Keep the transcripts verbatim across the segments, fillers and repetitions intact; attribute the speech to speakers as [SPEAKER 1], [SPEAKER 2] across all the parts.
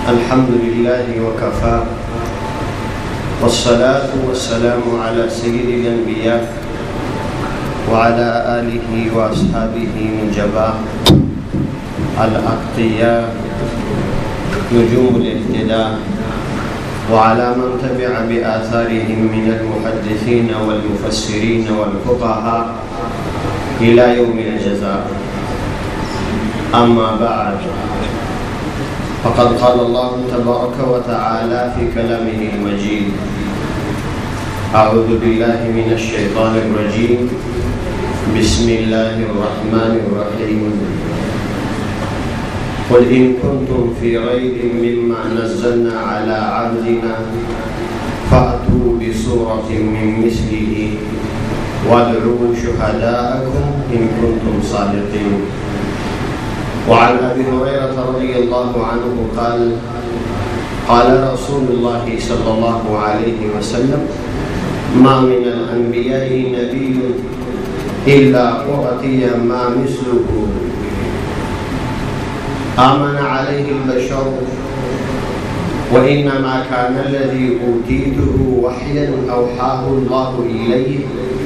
[SPEAKER 1] الحمد لله وكفى والصلاة والسلام على سيد الأنبياء وعلى آله وأصحابه النجباء الأتقياء نجوم الاهتداء وعلى من تبع بآثارهم من المحدثين والمفسرين والفقهاء إلى يوم الجزاء. أما بعد، فقد قال الله تبارك وتعالى في كلامه المجيد: أعوذ بالله من الشيطان الرجيم، بسم الله الرحمن الرحيم. قل إن كنتم في ريب مما نزلنا على عبدنا فأتوا بسورة من مثله وادعوا شهداءكم إن كنتم صادقين. وعن أبي هريرة رضي الله عنه قال: قال رسول الله صلى الله عليه وسلم: ما من الأنبياء نبي إلا أعطي ما مثله آمن عليه البشر، وإنما كان الذي أوتيته وحيا أوحاه الله إليه،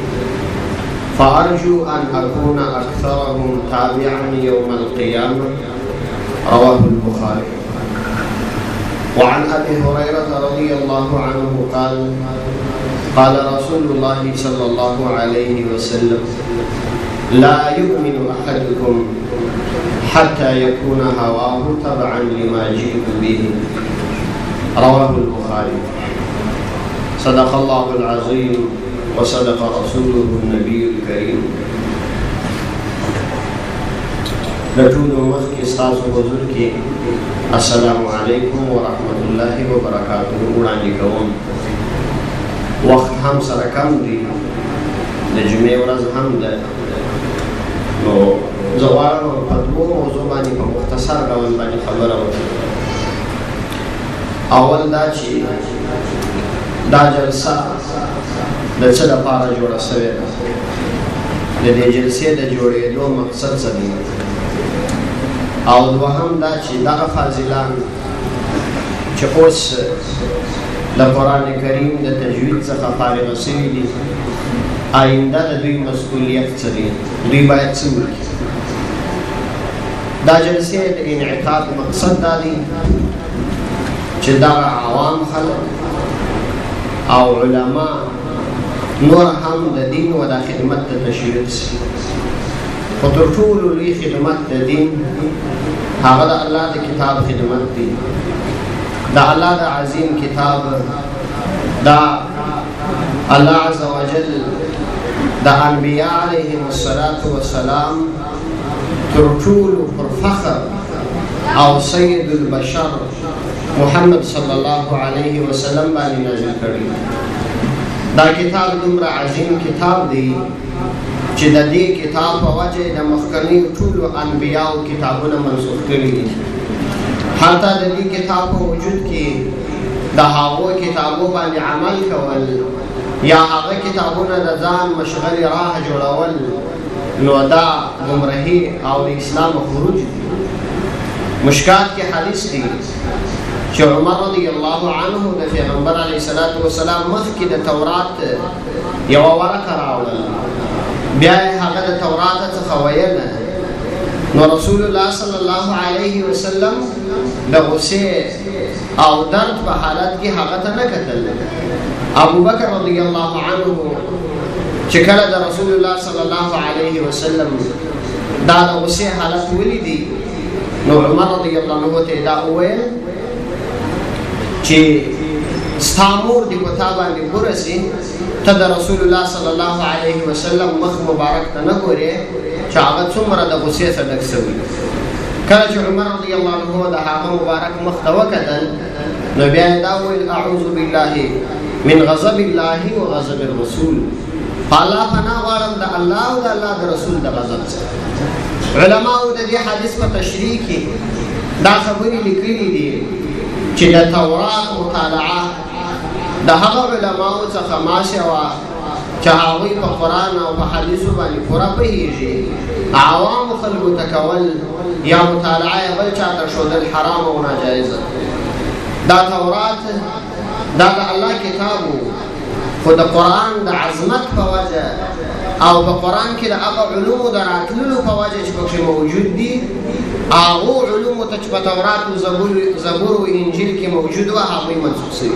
[SPEAKER 1] فأرجو أن أكون أكثرهم تابعا يوم القيامة. رواه البخاري. وعن أبي هريرة رضي الله عنه قال: قال رسول الله صلى الله عليه وسلم: لا يؤمن أحدكم حتى يكون هواه تبعا لما جئت به. رواه البخاري. صدق الله العظيم وصدق رسوله النبي الكريم. لټولو مخکې ستاسو حضور کې السلام علیکم ورحمت الله وبرکاته وړاندې کوم. وخت هم سره کم دی، د جمعې ورځ هم ده، نو زه غواړم په دوو موضوع باندې په مختصر ډول باندې خبره وکړم. اول دا چې دا جلسه د څه لپاره جوړه شوې ده، د دې جلسې د جوړېدو مقصد څه دی، او دوهم دا چې دغه فاضلان چې اوس د قرآن کریم د تجوید څخه فارغ شوي دي، آینده د دوی مسؤلیت څه دی، دوی باید څه وکړي. دا جلسې د انعقاد مقصد دا دی چې دغه عوام خلک او علما نور هم د دین و د خدمت ته تشویق شي. خو تر ټولو لوی خدمت د دین هغه د الله د کتاب خدمت دی، د الله د عظیم کتاب، دا الله عز وجل د انبیاء علیهم الصلاة والسلام تر ټولو پر فخر او سید البشر محمد صلی الله علیه وسلم باندې نازل کړی. دا کتاب دومره عظیم کتاب دی چې د دې کتاب په وجه د مخکنیو ټولو انبیاو کتابونه منسوخ کړي دي. حتی د دې کتاب په وجود کې د هغو کتابو باندې عمل کول یا هغه کتابونه د ځان مشغل راه جوړول، نو دا گمراهي او د اسلام خروج دی. مشکات کې حدیث دی چې عمر رضی الله عنه د پیغمبر علیه الصلاة والسلام مخکې د تورات یوه ورقه راوړل، بیا یې هغه د تورات څخه ویله، نو رسول الله صلی الله علیه وسلم د غصې او درد په حالت کې هغه ته نه کتل. ابو بکر رضی الله عنه چې کله د رسول الله صلی الله علیه وسلم دا د غصې حالت ولیدي، نو عمر رضی الله عنه ته دا وویل چې ستا مور دې په تا باندې ورسي، ته د رسول الله صلی الله علیه وسلم مخ مبارک ته نه ګورې چې هغه څومره د غصې څخه ډک شوي. کله چې عمر رضی الله عنه د هغه مبارک مخ ته وکتل، نو بیا یې دا وویل: اعوذ بالله من غضب الله و غضب الرسول. الله پناه غواړم د الله او د الله د رسول د غضب څخه. علماو د دې حدیث په تشریح کې دا خبرې لیکلي دي چې د تورات مطالعه د هغه علماو څخه ماشي وه چې هغوی په قرآن او په حدیثو باندې پوره پوهېږي، عوامو خلکو ته کول یا مطالعه یې بل چاته ښودل حرام او ناجایزه. دا تورات دا د الله کتاب خو د قرآن د عظمت په وجه او په قرآن کې د هغه علومو د راتللو په وجه چې پکې موجود دي هغو علومو ته چې په تورات و زبور و انجیل کې موجود وه هغوی منسوخ شوي.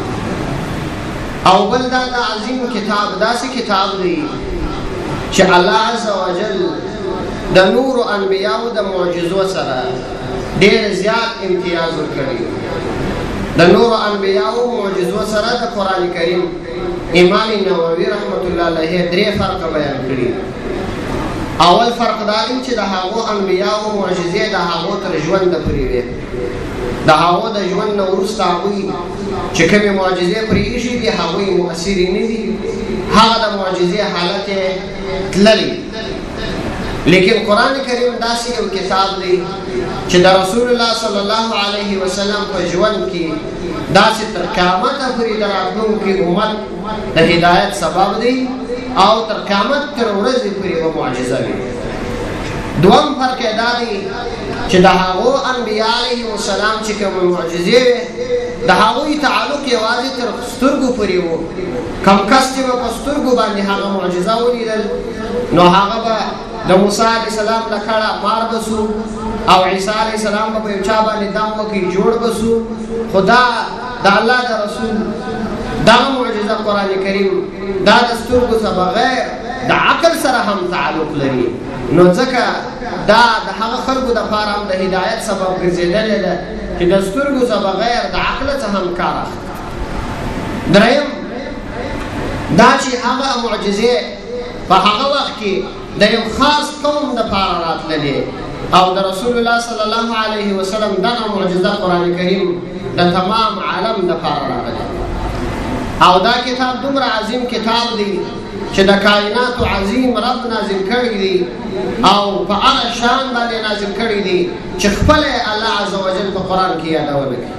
[SPEAKER 1] او بل دا د عظیم کتاب داسې کتاب دی چې الله عز وجل د نورو انبیاو د معجزو سره ډېر زیات امتیاز ورکړی. د نورو انبیاو معجزو سره د قرآن کریم امام نووي رحمت الله علیه درې فرقه بیان کړي. اول فرق دا دی چې د هغو انبیاو معجزې د هغو تر ژونده پورې وې. د هغو د ژوند نه وروسته هغوی چې کومې معجزې پرې ایښي دي هغوی مؤثرې نه دي، هغه د معجزې حالت یې تللی. لیکن قرآن کریم داسې یو کتاب دی چې د رسول الله صلی الله علیه وسلم په ژوند کې داسې تر قیامته پورې د راتلونکي امت د هدایت سبب دی او تر قیامت تر ورځې پورې به معجزه وي. دوم فرق یې دا دی چې د هغو انبیا علیهم السلام چې کومې معجزې وې د هغوی تعلق یوازې تر سترګو پورې و. کم کس چې به په سترګو باندې هغه معجزه ولیدل نو هغه به د موسی علیه السلام له کړه مار بسو او عیسی علیه السلام به په یو چا باندې دم وکړي جوړ بسو. خو دا د الله د رسول دا معجزه قرآن کریم دا د سترګو څخه بغیر د عقل سره هم تعلق لري. نو ځکه دا د هغه خلکو دپاره هم د هدایت سبب ګرځېدلې ده چې د سترګو څخه بغیر د عقل څخه هم کار اخلي. دریم دا چې هغه معجزې په هغه وخت کې د یو خاص قوم دپاره راتللې او د رسول الله صلی الله علیه وسلم دغه معجزه قرآن کریم د تمام عالم دپاره راغلی. او دا کتاب دومره عظیم کتاب دی چې د کائناتو عظیم رب نازل کړی دی او په هغه شان باندې نازل کړی دی چې خپل الله عز وجل په قرآن کې یادونه کوي.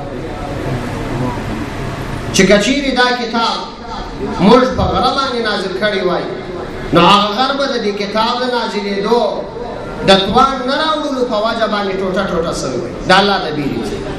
[SPEAKER 1] چې کچیرې دا کتاب موږ په غره باندې نازل کړی وای نو هغه غر به د دې کتاب د نازلېدو د توان نه راوړلو په وجه باندې ټوټه ټوټه سوی وای د الله د بیرې.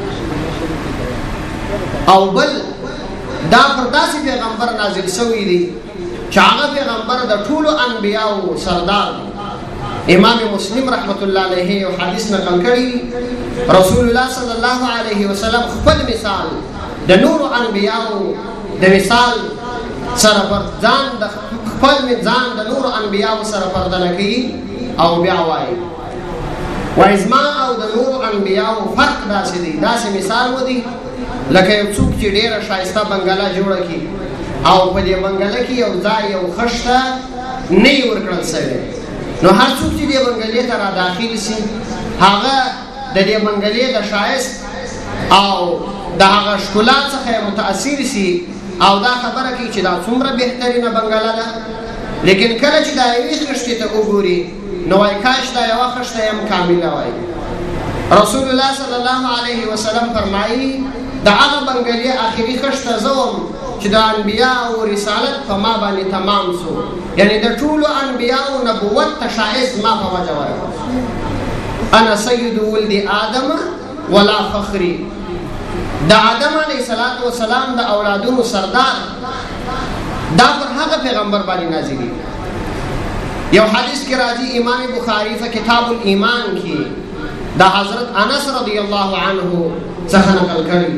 [SPEAKER 1] او بل دا پر داسې پیغمبر نازل سوی دی چې هغه پیغمبر د ټولو انبیاو سردار دی. امام مسلم رحمت الله علیه یو حدیث نقل کړی رسول الله صلی الله علیه وسلم خپل مثال د نورو انبیاو د مثال سره پر ځان د خپل ځان د نورو انبیاو سره پرتله کوي او بیا وایي وایي زما او د نورو انبیاو فرق داسې دی داسې مثال ودی لکه یو څوک چې ډېره ښایسته بنګله جوړه کړي او په دې بنګله کې یو ځای یو خښته نه یې ورکړل سوی نو هر څوک چې دې بنګلې ته را داخل سي هغه د دې بنګلې د ښایست او د هغه ښکلا څخه متاثر سي او دا خبره کوي چې دا څومره بهترینه بنګله ده. لیکن کله چې دا یوې خښتې ته وګوري نو وایي کاش دا یوه خښته یم کامله وایي. رسول الله صلی الله علیه وسلم فرمایي د هغه بنګلې آخري خښته زه وم چې د انبیاو رسالت په ما باندې تمام سو، یعنی د ټولو انبیاو نبوت ته ښایست ما په وجه ورکړ. انا سید ولد آدم ولا فخری. د آدم علیه السلام د اولادونو سردار دا پر هغه پیغمبر باندې نازلي. یو حدیث کې راځي امام بخاری په کتاب الایمان کې د حضرت انس رضی الله عنه څخه نقل کړی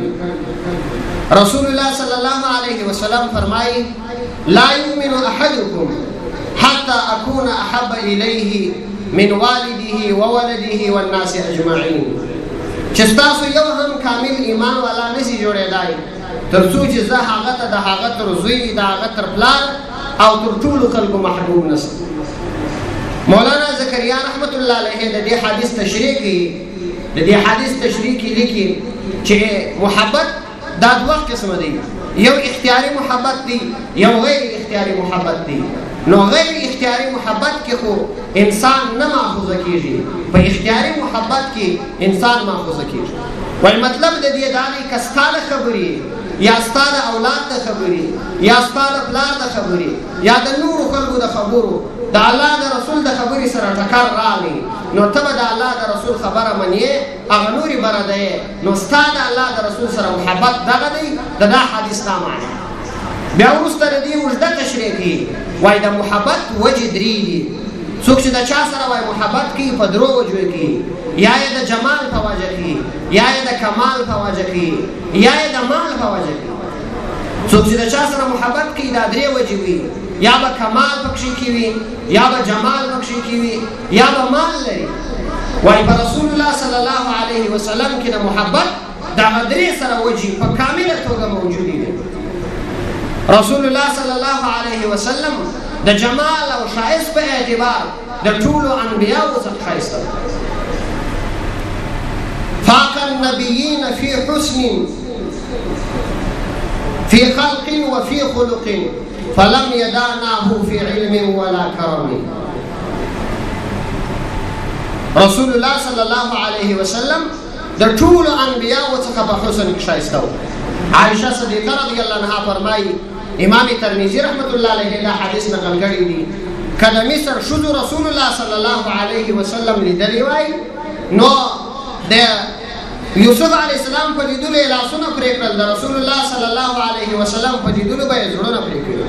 [SPEAKER 1] رسول الله صلی الله علیه وسلم فرمایي لا یؤمن احدکم حتى اكون احب الیه من والده وولده والناس اجمعین. چې ستاسو یو هم کامل ایمان والا نشي جوړېدای تر څو چې زه هغه ته د هغه تر زوی د هغه تر پلار او تر ټولو خلکو محبوب نشم. مولانا زکریا رحمت الله علیه د دې حدیث تشریح کوي د دې حدیث تشریح کې لیکي چې محبت دا دوه قسمه دي، یو اختیاري محبت دی یو غیر اختیاري محبت دی. نو غیر اختیاري محبت کې خو انسان نه ماخوذه کېږي، په اختیاري محبت کې انسان ماخوذه کېږي. وایي مطلب د دې دا دی که ستا د خبرې یا ستا د اولاد د خبرې یا ستا د پلار د خبرې یا د نورو خلکو د خبرو د الله د رسول د خبرې سره ټکر راغی نو ته به د الله د رسول خبره منې هغه نورې برده یې نو ستا د الله د رسول سره محبت دغه دی د دا حدیث دا معنی بیا وروسته د دې اوږده تشریح کوي وایي د محبت وجې درې دي څوک چې د چا سره وایي محبت کوي په درو وجو کوي یا یې د جمال په وجه کوي یا یې د کمال په وجه کوي یا یې د مال په وجه کوي څوک چې د چا سره محبت کوي دا درې وجې وي یا به کمال پکښې کې وي یا به جمال پکښې کې وي یا به مال لري وایي په رسول الله صلی الله علیه وسلم کې د محبت دغه درې سره وجې په کامله توګه موجودې دي رسول الله صلی الله علیه وسلم د جمال او ښایست په اعتبار د ټولو انبیاو څخه ښایسته فاق النبیین فی حسن فی خلق وفی خلق فلم یدعناه فی علم ولا کرم رسول الله صلی الله علیه وسلم د ټولو انبیاو څخه په حسن کې ښایسته و عائشه صدیقه رضی الله عنها فرمایي امام ترمذی رحمت الله علیه دا حدیث نقل کړی دی که د مصر ښځو رسول الله صلی الله علیه وسلم لیدلی وای نو د یوسف علیه السلام په لیدلو یې لاسونه پرې کړل د رسول الله صلی الله علیه وسلم په لیدلو به یې زړونه پرې کړل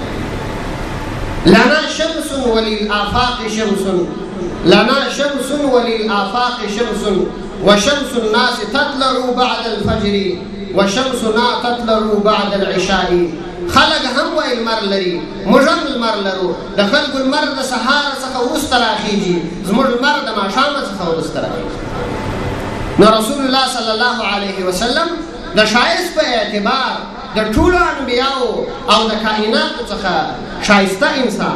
[SPEAKER 1] لنا شمس وللآفاق شمس لنا شمس وللآفاق شمس وشمس الناس تطلع بعد الفجر وشمسنا تطلع بعد العشاء خلق هم وای لمر لري موږ هم لمر لرو د خلکو لمر د سهار څخه وروسته راخیږي زموږ لمر د ماښامه څخه وروسته راخیږي نو رسول الله صلی الله علیه وسلم د ښایست په اعتبار د ټولو انبیاو او د کائناتو څخه ښایسته انسان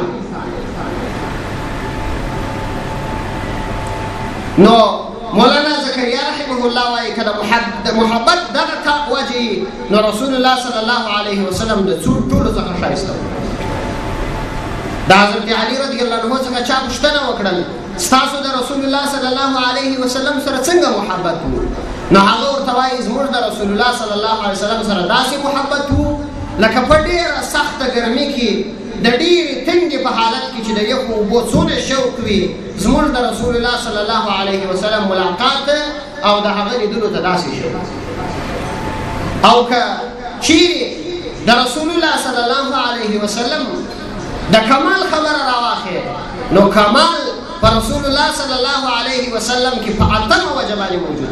[SPEAKER 1] نو مولانا زکریا رحمه الله وایي که د محبت دغه تا وجې نو رسول الله صلی الله علیه وسلم د ټولو څخه ښایسته و د حضرت علي رضی الله عنه څخه چا پوښتنه وکړل ستاسو د رسول الله صلی الله علیه وسلم سره څنګه محبت و نو هغه ورته وایي زموږ د رسول الله صلی الله علیه وسلم سره داسې محبت و لکه په ډېره سخته ګرمي کې د ډېرې تنګې په حالت کې چې د یخو اوبو څونه شوق وي زموږ د رسول الله صلی الله علیه وسلم ملاقات او د هغه لیدلو ته داسې شوق او که چیرې د رسول الله صلی الله علیه وسلم د کمال خبره راواخې نو کمال په رسول الله صلی الله علیه وسلم کې په اتمه وجه باندې موجود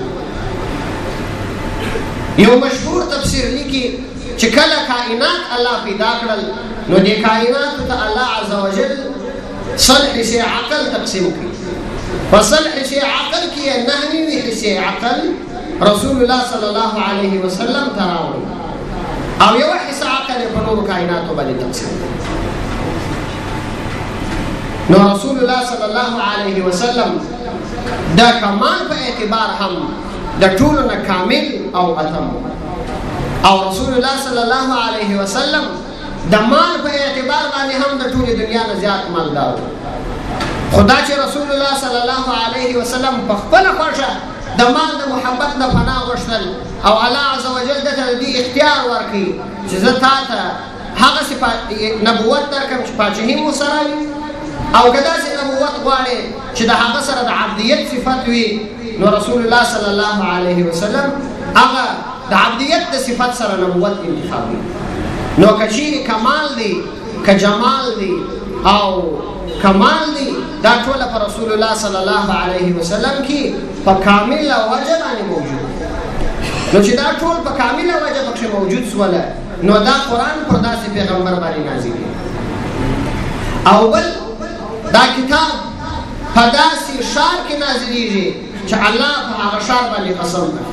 [SPEAKER 1] یو مشهور تفسیر لیکي چې کله کائنات الله پیدا کړل نو د کائناتو ته الله عز وجل صلح حصې عقل تقسیم کړي په صلح حصې عقل کې یې نهه نوي حصې عقل رسول الله صلی الله علیه وسلم ته راوړي او یوه حصه عقل یې په نورو کائناتو باندې تقسیم کړي نو رسول الله صلی الله علیه وسلم دا کمال په اعتبار هم د ټولو نه کامل او اتم او رسول الله صلی الله علیه وسلم د مال په اعتبار باندې هم د ټولې دنیا نه زیات مالدار خدا چې رسول الله صلی الله علیه وسلم په خپله خوښه د مال د محبت نه پناه غوښتل او الله عز وجل دته د دې اختیار ورکړي چې زه تا ته هغسې نبوت درکړم چې پاچهي مو سره وي او که داسې نبوت غواړې چې د هغه سره د عبدیت صفت وي نو رسول الله صلی الله علیه وسلم هغه د عبدیت د صفت سره نبوت انتخابوي نو که چیرې کمال دی که جمال دی او کمال دی دا ټوله په رسول الله صلی الله علیه وسلم کې په کامله وجه باندې موجود نو چې دا ټول په کامله وجه پکښې موجود سوله نو دا قرآن پر داسې پیغمبر باندې نازلېږي او بل دا کتاب په داسې ښار کې نازلېږي چې الله په هغه ښار باندې قسم کوي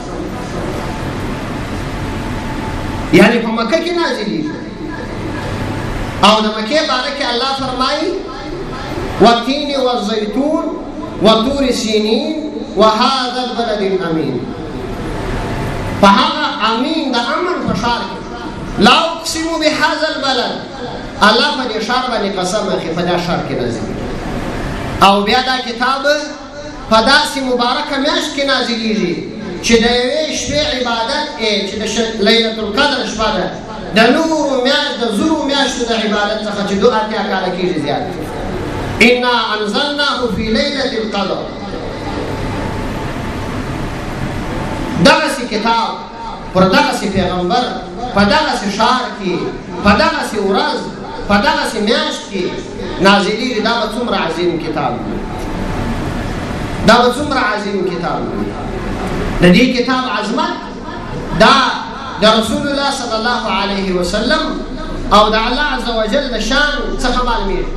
[SPEAKER 1] یعنی په مکه کې نازلېږي او د مکې باره کې الله فرمایي والتین والزیتون وطور سینین وهذا البلد الامین په هغه امین د امن په ښار کې لا اقسم بهذا البلد الله په دې ښار باندې قسم اخلي په دا ښار کې نازلېږي او بیا دا کتاب په داسې مبارکه میاشت کې نازلېږي چې د یوې شپې عبادت چې د لیلة القدر شپه ده د نورو میاشت د زرو میاشتو د عبادت څخه چې دو اتیا کاله کېږي زیات انا انزلناه فی لیلة القدر. دغسی کتاب پر دغسی پیغمبر په دغسی ښار کې په دغسی ورځ په دغسی میاشت کې نازلیږي. دا به څومره عظیم کتاب دی، دا به څومره عظیم کتاب دی. د دې کتاب عظمت دا د رسول الله صلی الله علیه وسلم او د الله عز وجل د شان څخه معلومیږي.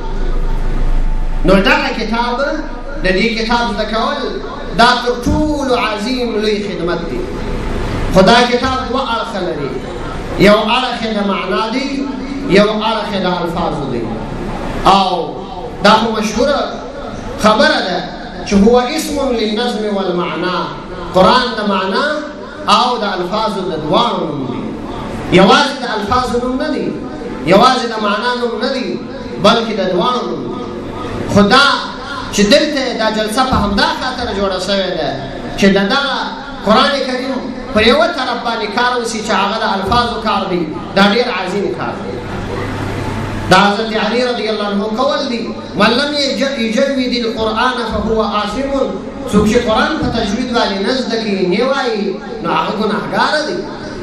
[SPEAKER 1] نو دغه کتاب د دې کتاب زده کول دا تر ټولو عظیم لوی خدمت دی. خو دا کتاب دوه اړخه لري، یو اړخ یې د معنا دی، یو اړخ یې د الفاظو دی. او دا خو مشهوره خبره ده چې هو اسم للنظم والمعنا، قرآن د معنا او د الفاظو د دواړو نوم دی. یوازې د الفاظو نوم نه دی، یوازې د معنا نوم نه دی، بلکې د دواړو نوم دی. خو دا چې دلته دا جلسه په همدا خاطر جوړه شوې ده چې د دغه قرآن کریم پر یوه طرف باندې کار وشي چې هغه د الفاظو کار دی. دا ډېر عظیم کار دی. دا حضرت علی رضی الله عنه قول دی من لم یجود القرآن فهو آثم. څوک چې قرآن په تجوید باندې نه زده کوي نه وایي نو هغه ګناهګار دی.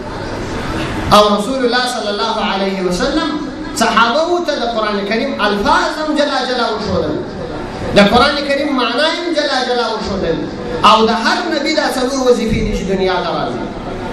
[SPEAKER 1] او رسول الله صلی الله علیه وسلم صحابه ته د قرآن کریم الفاظ هم جلا جلا وښودل، د قرآن کریم معنا هم جلا جلا وښودل. او د هر نبي دا څلور وظیفې دي چې دنیا ته راځي.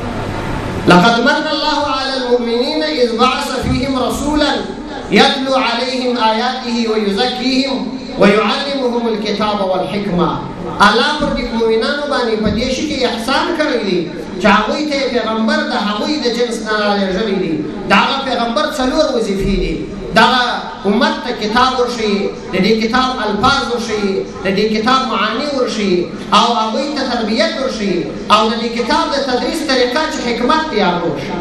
[SPEAKER 1] لقد من الله على المؤمنين اذ بعث فيهم رسولا يتلو عليهم آياته ويزكيهم ويعلمهم الكتاب والحکمه. الله پر دې مؤمنانو باندې په دې شي کې احسان کړی دی چې هغوی ته پیغمبر د هغوی د جنس نه رالیږلی دی. د هغه پیغمبر څلور وظیفې دي. دغه امت ته کتاب ورښیي، د دې کتاب الفاظ ورښیي، د دې کتاب معانی ورښیي، او هغوی ته تربیت ورښیي، او د دې کتاب د تدریس طریقه چې حکمت دی هغه ورښیي.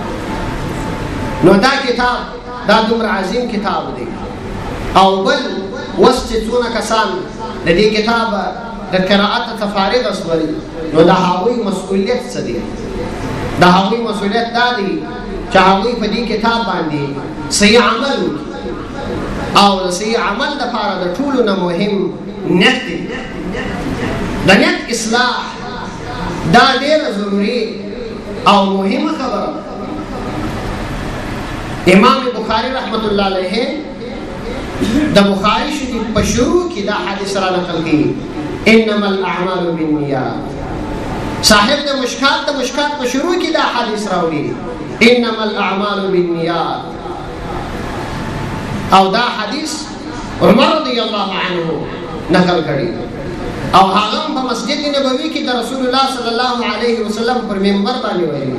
[SPEAKER 1] نو دا کتاب دا دومره عظیم کتاب دی. او بل اوس چې څونه کسان د دې کتاب د قرائت ته فارغ شول نو د هغوی مسؤلیت څه دی؟ د هغوی مسؤلیت دا دی چې هغوی په دې کتاب باندې صحیح عمل وکړي. او د صحیح عمل دپاره د ټولو نه مهم نیت دی. د نیت اصلاح دا ډېره ضروري او مهمه خبره. امام بخاری رحمت الله علیه د بخاری شریف په شروع کې دا حدیث را نقل کړي انما الاعمال بالنیات. صاحب د مشکات د مشکات په شروع کې دا حدیث راوړي انما الاعمال بالنیات. او دا حدیث عمر رضی الله عنه نقل کړي او هغه په مسجد نبوي کې د رسول الله صلی الله علیه وسلم پر منبر باندې ویلي.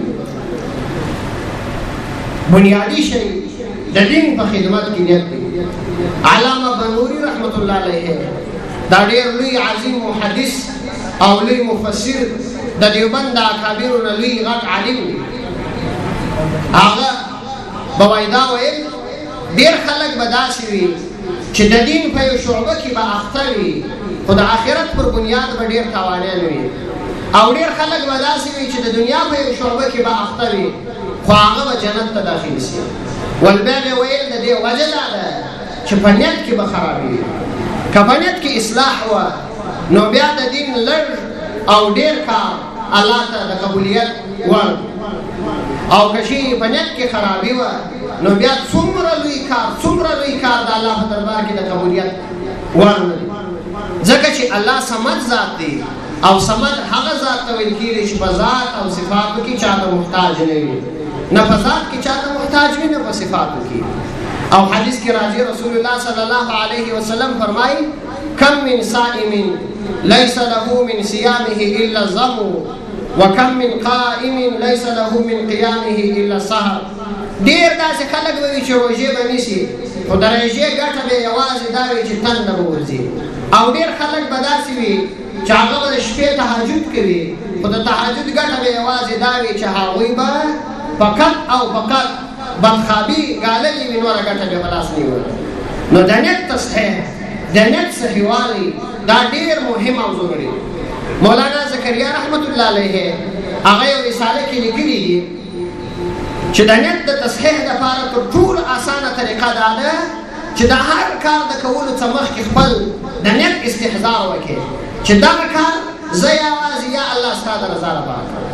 [SPEAKER 1] بنیادی شی د دین په خدمت کې نیت دی. علامه بنوري رحمت الله علیه دا ډېر لوی عظیم محدث او لوی مفسر د دیوبند د اکابرو نه لوی غټ عالم دی. هغه به وایي دا ویل ډېر خلک به داسې وي چې د دین په یو شعبه کې به اخته وي خو د آخرت پر بنیاد به ډېر تاوانیان وي. او ډېر خلک به داسې وي چې د دنیا په یو شعبه کې به اخته وي خو هغه به جنت ته داخل شي. والبیا به ویل د دې وجه دا ده چې په نیت کې به خرابي. که په نیت کې اصلاح وه نو بیا د دین لږ او ډېر کار الله ته د قبولیت وړ. او که شي په نیت کې خرابي وه نو بیا څومره لوی کار څومره لوی کار د الله په دربار کې د قبولیت وړ نه دی. ځکه چې الله صمد ذات دی او صمد هغه ذات ته ویل کېږي چې په ذات او صفاتو کې چاته محتاج نه وي. نه په ذات کې چاته محتاج وي نه په صفاتو کې. او حدیث کې راځي رسول الله صلی الله علیه وسلم فرمایي کم من صائم لیس له من صیامه الا الظم وکم من قائم لیس له من قیامه الا السهر. ډېر داسې خلک به وي چې روژې به نیسي خو د روژې ګټه به یې یوازې دا وي چې تنده به ورځي. او ډېر خلک به داسې وي چې هغه به د شپې تهجد کوي خو د تهجد ګټه به یوازې دا وي چې هغوی به فقط او فقط بدخوابي ګاللې وي نوره ګټه به په لاس نه وي. نو د نیت تصحیح د نیت صحیحوالی دا ډېر مهم او ضروري. مولانا زکریا رحمت الله علیه هغه یو رساله کې لیکلي دي چې د نیت د تصحیح دپاره تر ټولو اسانه طریقه دا ده چې د هر کار د کولو څخه مخکې خپل د نیت استحضار وکړې چې دغه کار زه یوازې یا الله ستا د رضا لپاره کوم.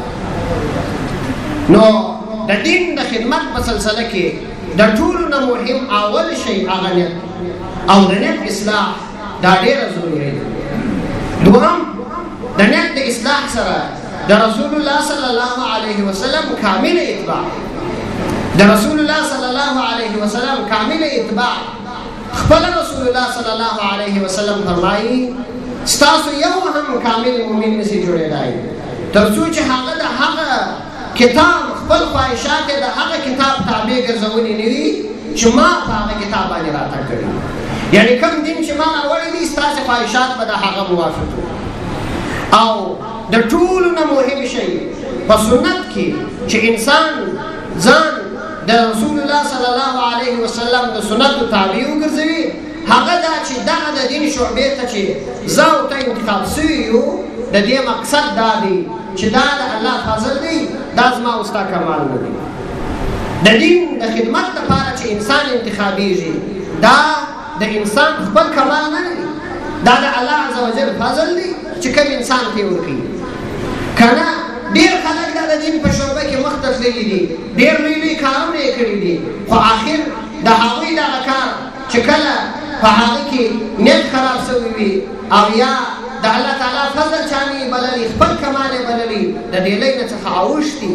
[SPEAKER 1] نو د دین د خدمت په سلسله کې د ټولو نه مهم اول شی هغه نیت او د نیت اصلاح دا ډېره ضروري ده. دوهم د نیت د اصلاح سره د رسول الله صلی الله علیه وسلم کامل اتباع د رسول الله صلی الله علیه وسلم کامل اتباع. خپل رسول الله صلی الله علیه وسلم فرمایي ستاسو یو هم کامل مؤمن نشي جوړېدای تر څو چې هغه د هغه کتاب خپل خواهشات د هغه کتاب تابع ګرځولي نه وي چې ما په هغه کتاب باندې راته کړی. یعنی کوم دین چې ما راوړی دي ستاسو خواهشات به د هغه موافق وي. او د ټولو نه مهم شی په سنت کې چې انسان ځان د رسول الله صلی الله علیه وسلم د سنتو تابع وګرځوي هغه دا چې دغه د دین شعبې ته چې زه او ته انتخاب سوي یو د دې مقصد دا دی چې دا د الله فضل دی دا زما او ستا کمال نه دی. د دین د خدمت لپاره چې انسان انتخابېږي دا د انسان خپل کمال نه دی دا د الله عز وجل فضل دی چې کوم انسان ته ورکوي. که نه ډېر خلک دا د دین په شعبه کې مخ ته تللي دي ډېر لوی لوی کارونه یې کړي دي خو آخر د هغوی دغه کار چې کله په هغه کې نیت خراب شوی وي او یا د الله تعالی فضل چا نه بللي خپل کمال یې بللي د ډېلۍ نه څخه اوښتي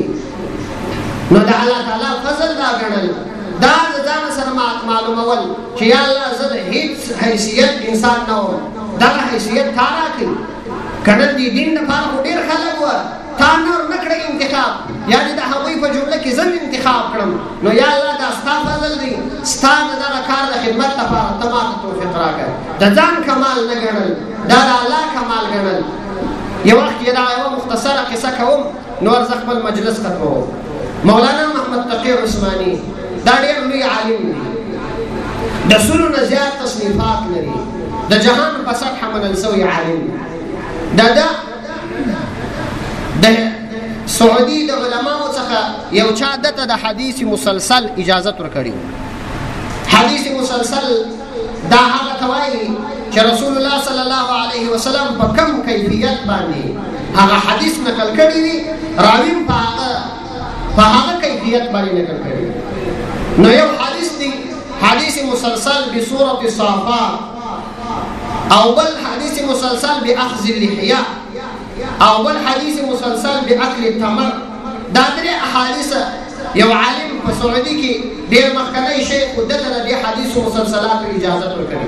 [SPEAKER 1] نو د الله تعالی فضل دا ګڼل دا د ځان سره معلومول چې یا الله زه د هیڅ حیثیت انسان نه وم دغه حیثیت تا راکړي. که د دین لپاره خو ډېر خلک وه تا نور نه کړی انتخاب یعنې د هغوی په جمله کې زه انتخاب کړم نو یا الله دا ستا فضل دی ستا د دغه کار د خدمت لپاره ته ماته توفیق راکړه. د ځان کمال نه ګڼل دا د الله کمال ګڼل. یو وخت کې دا یوه مختصره قصه کوم نور زه خپل مجلس ختموم. مولانا محمد تقی عثماني دا ډېر لوی عالم دی د سلو نه زیات تصنیفات لري د جهان په سطحه منل سوی عالم دی. دا دا د سعودي د علماو څخه یو چا دته د حدیث مسلسل اجازت ورکړي. حدیث مسلسل دا هغه ته وایي چې رسول الله صلی الله علیه وسلم په کم کیفیت باندې هغه حدیث نقل کړی وي راوي په هغه په هغه کیفیت باندې نقل کړی. نو یو حدیث دی حدیث مسلسل بصورت صافات او بل حدیث مسلسل باخذ اللحیه او بل حدیث مسلسل باکل التمر. دا درې احادیث یو عالم په سعودي کې ډېر مخکنی شیخ دته د دې حدیثو مسلسلاتو اجازت ورکړي.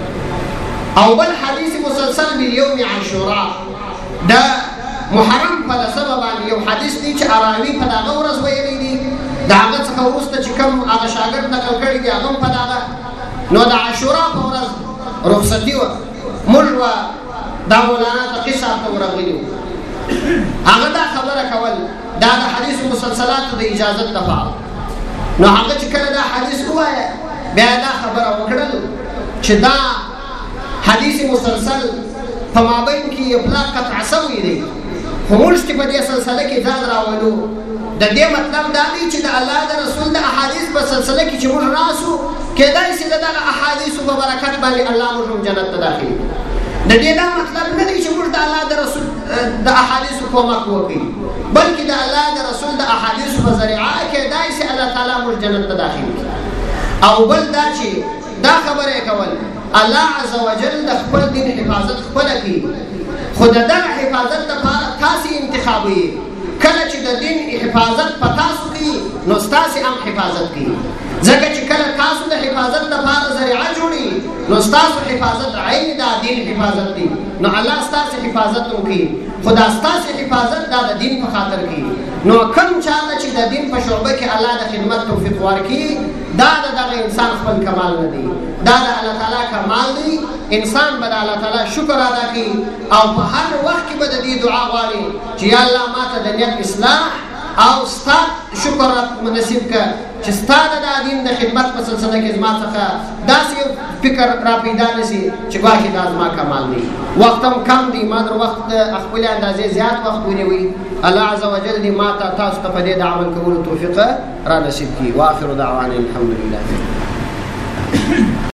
[SPEAKER 1] او بل حدیث مسلسل بالیوم عاشورا دا محرم په لسبه باندې یو حدیث دی چې اراوي په دغه ورځ ویلی دي د هغه څخه وروسته چې کوم هغه شاګرد نقل کړي دي هغه هم په دغه نو د عاشورا په ورځ رخصتي وه موږ به دا مولانا تقي صاحب ته ورغلي وو هغه دا خبره کول دا د حدیثو مسلسلاتو د اجازت دپاره. نو هغه چې کله دا حدیث ووایه بیا دا خبره وکړل چې دا حدیث مسلسل په مابین کې یو پلا قطع سوی دی خو موږ چې په دې سلسله کې ځان راولو د دې مطلب دا دی چې د الله د رسول د احادیث په سلسله کې چې موږ راسو کېدای شي د دغه احادیثو په برکت باندې الله موږ هم جنت ته داخلي. د دې دا مطلب نه دی چې موږ د الله د رسول د احادیثو کومک وکړي بلکې د الله د رسول د احادیثو په ذریعه کېدای شي الله تعالی موږ جنت ته داخل کړي. او بل دا چې دا خبره کول الله عز وجل د خپل دین حفاظت خپله کوي خو د دغه حفاظت لپاره تاسې انتخابوي. کله چې د دین حفاظت په تاسو کوي نو ستاسې هم حفاظت کوي ځکه چې کله تاسو د حفاظت لپاره ذریعه جوړي نو ستاسو حفاظت عین دا دین حفاظت دی نو الله ستاسې حفاظت هم کوي خو دا ستاسې حفاظت دا د دین په خاطر کوي. نو کوم چاته چې د دین په شعبه کې الله د خدمت توفیق ورکړي دا د دغه انسان خپل کمال نه دی دا د الله تعالی کمال دی. انسان به د الله تعالی شکر ادا کوي او په هر وخت کې به د دې دعا غواړي چې یا الله ماته د نیت اصلاح او ستا شکر نصیب کړه چې ستا د دین د خدمت په سلسله کې زما څخه داسې فکر را پیدا نه شي چې ګواکې دا زما کمال دی. وخت هم کم دی ما در وخت خپلې اندازې زیات وخت ونیوي. الله عز وجل دې ما ته تاسو ته په دې د عمل کولو توفیق را نصیب کړي. واخر دعوانا الحمدلله.